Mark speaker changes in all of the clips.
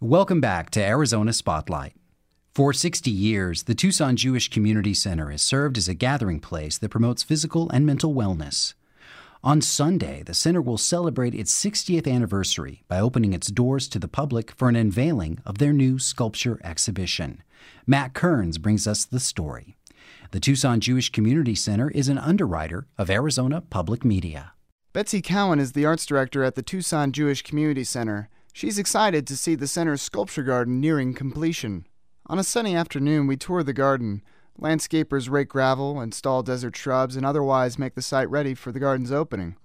Speaker 1: Welcome back to Arizona Spotlight. For 60 years, the Tucson Jewish Community Center has served as a gathering place that promotes physical and mental wellness. On Sunday, the center will celebrate its 60th anniversary by opening its doors to the public for an unveiling of their new sculpture exhibition. Matt Kearns brings us the story. The Tucson Jewish Community Center is an underwriter of Arizona Public Media.
Speaker 2: Betsy Cowan is the arts director at the Tucson Jewish Community Center. She's excited to see the center's sculpture garden nearing completion. On a sunny afternoon, we tour the garden. Landscapers rake gravel, install desert shrubs, and otherwise make the site ready for the garden's opening.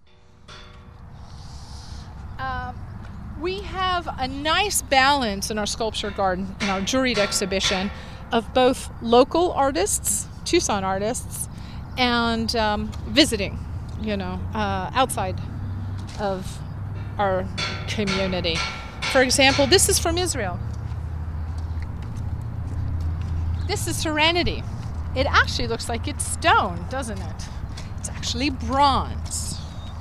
Speaker 3: We have a nice balance in our sculpture garden, in our juried exhibition, of both local artists, Tucson artists, and visiting, outside of our community. For example, this is from Israel. This is Serenity. It actually looks like it's stone, doesn't it? It's actually bronze.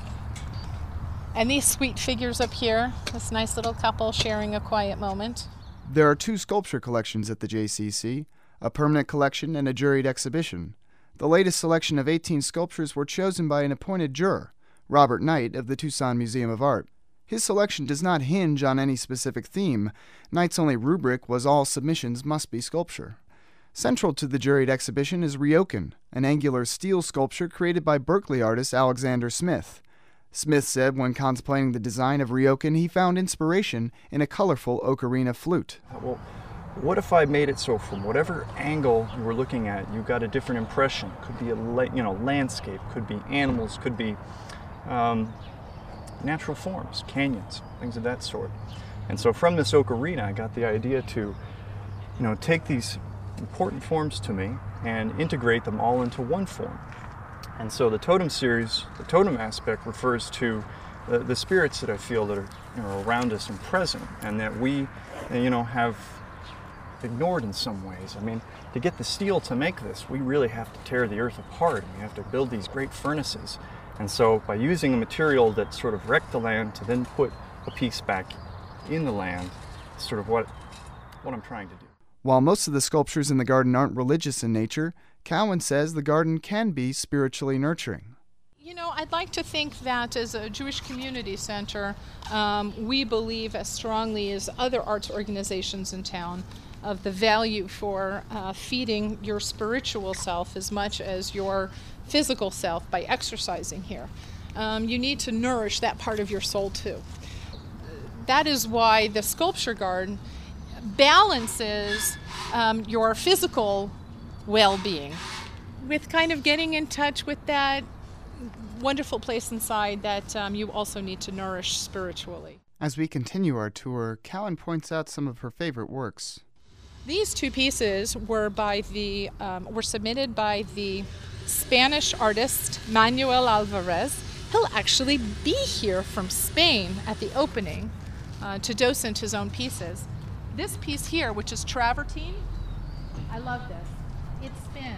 Speaker 3: And these sweet figures up here, this nice little couple sharing a quiet moment.
Speaker 2: There are two sculpture collections at the JCC, a permanent collection and a juried exhibition. The latest selection of 18 sculptures were chosen by an appointed juror, Robert Knight of the Tucson Museum of Art. His selection does not hinge on any specific theme. Knight's only rubric was all submissions must be sculpture. Central to the juried exhibition is Ryokan, an angular steel sculpture created by Berkeley artist Alexander Smith. Smith said when contemplating the design of Ryokan, he found inspiration in a colorful ocarina flute.
Speaker 4: Well, what if I made it so from whatever angle you were looking at, you got a different impression? Could be a landscape, could be animals, could be natural forms, canyons, things of that sort. And so from this ocarina, I got the idea to, take these important forms to me and integrate them all into one form. And so the totem series, the totem aspect refers to the spirits that I feel that are around us and present, and that we have ignored in some ways. I mean, to get the steel to make this, we really have to tear the earth apart, and we have to build these great furnaces. And so by using a material that sort of wrecked the land to then put a piece back in the land, is sort of what I'm trying to do.
Speaker 2: While most of the sculptures in the garden aren't religious in nature, Cowan says the garden can be spiritually nurturing.
Speaker 3: I'd like to think that as a Jewish community center, we believe as strongly as other arts organizations in town of the value for feeding your spiritual self as much as your physical self by exercising here. You need to nourish that part of your soul too. That is why the sculpture garden balances your physical well-being with kind of getting in touch with that wonderful place inside that you also need to nourish spiritually.
Speaker 2: As we continue our tour, Cowan points out some of her favorite works.
Speaker 3: These two pieces were submitted by the Spanish artist Manuel Alvarez. He'll actually be here from Spain at the opening to docent his own pieces. This piece here, which is travertine, I love this. It spins.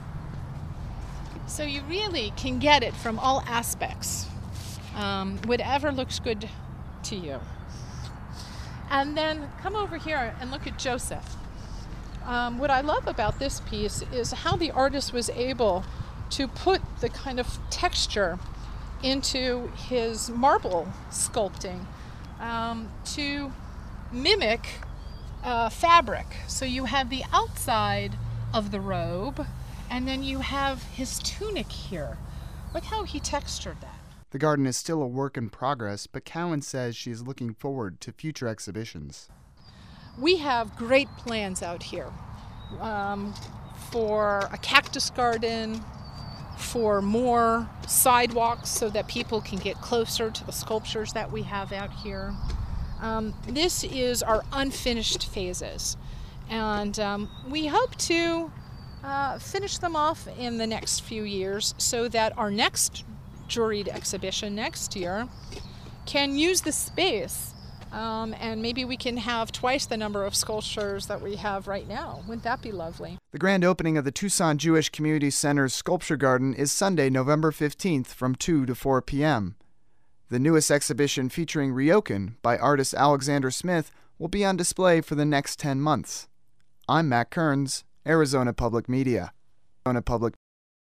Speaker 3: So you really can get it from all aspects, whatever looks good to you. And then come over here and look at Joseph. What I love about this piece is how the artist was able to put the kind of texture into his marble sculpting to mimic fabric. So you have the outside of the robe, and then you have his tunic here. Look how he textured that.
Speaker 2: The garden is still a work in progress, but Cowan says she is looking forward to future exhibitions.
Speaker 3: We have great plans out here for a cactus garden, for more sidewalks so that people can get closer to the sculptures that we have out here. This is our unfinished phases, and we hope to finish them off in the next few years so that our next juried exhibition next year can use the space, and maybe we can have twice the number of sculptures that we have right now. Wouldn't that be lovely?
Speaker 2: The grand opening of the Tucson Jewish Community Center's Sculpture Garden is Sunday, November 15th from 2 to 4 p.m. The newest exhibition featuring Ryokan by artist Alexander Smith will be on display for the next 10 months. I'm Matt Kearns, Arizona Public Media.